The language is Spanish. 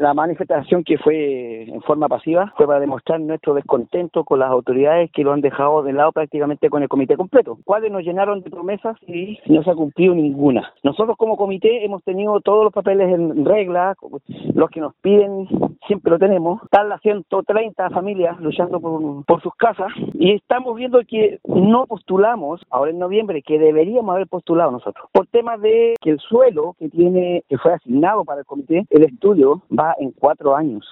La manifestación, que fue en forma pasiva, fue para demostrar nuestro descontento con las autoridades que lo han dejado de lado prácticamente con el comité completo, cuales nos llenaron de promesas y no se ha cumplido ninguna. Nosotros como comité hemos tenido todos los papeles en regla, los que nos piden siempre lo tenemos. Están las 130 familias luchando por sus casas y estamos viendo que no postulamos ahora en noviembre, que deberíamos haber postulado nosotros, por temas de que el suelo que fue asignado para el comité, el estudio va en 4 años.